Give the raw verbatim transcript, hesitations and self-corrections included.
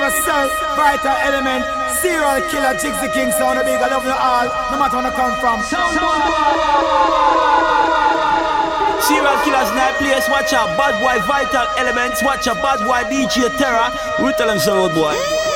yourself, Vital Element, Serial Killer, Jigsy King, sound big, I love you all, no matter where I come from. Serial Killers night place, watch out, bad boy Vital Elements, watch out, bad boy D J Terror. We tell them so, road boy.